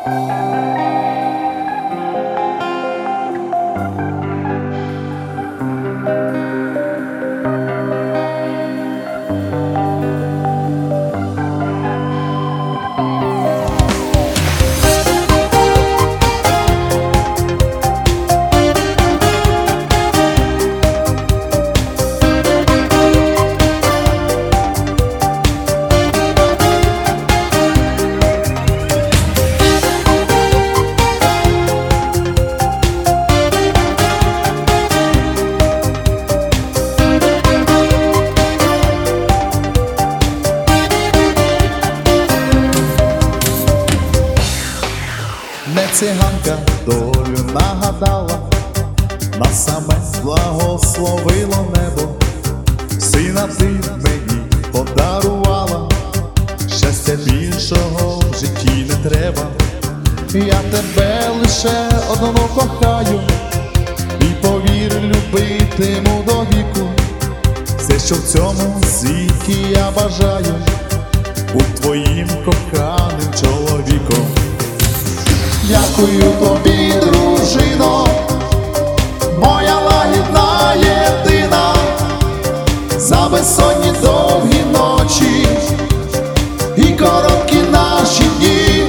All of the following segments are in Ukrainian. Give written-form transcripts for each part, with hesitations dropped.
Не циганка долю нагадала, на саме благословило небо. Сина ти мені подарувала, щастя більшого в житті не треба. Я тебе лише одну кохаю, і повір, любитиму до віку. Все, що в цьому світі я бажаю, будь твоїм коханим чоловіком. Дякую тобі, дружино, моя лагідна єдина, за безсонні довгі ночі і короткі наші дні.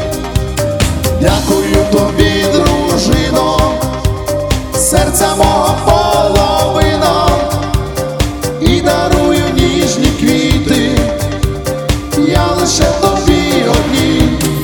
Дякую тобі, дружино, серця мого половина, і дарую ніжні квіти я лише тобі одній.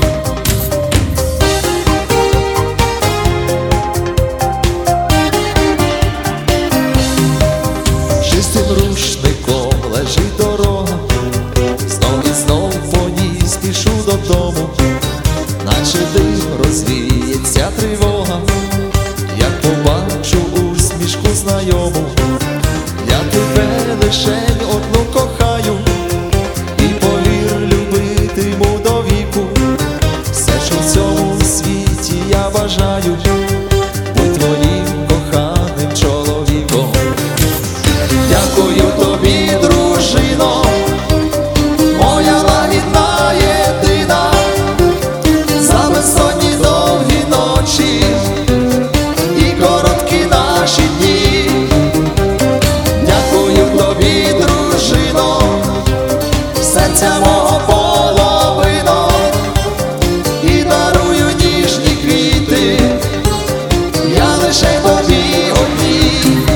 Чистим рушником лежить дорога, знов і знов по ній спішу додому, наче дим розвіється тривога, як побачу усмішку знайому. Я тебе лишень одну кохаю, і повір, любитиму до віку. Все, що в цьому світі я бажаю, будь твоїм коханим чоловіком. Дякую тобі, дружино, моя лагідна єдина, за безсонні довгі ночі і короткі наші дні. Дякую тобі, дружино, серця мого половина, і дарую ніжні квіти я лише тобі одній.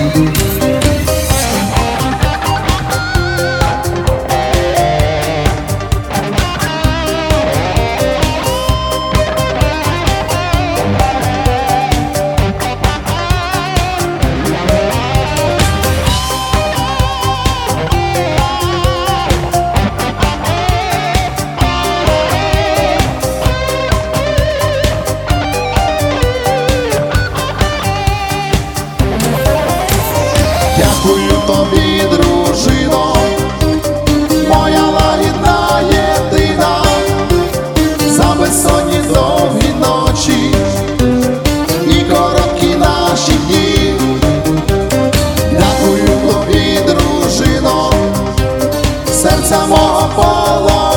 Дякую тобі, дружино, моя лагідна єдина, за безсонні довгі ночі і короткі наші дні. Дякую тобі, дружино, серця мого половина,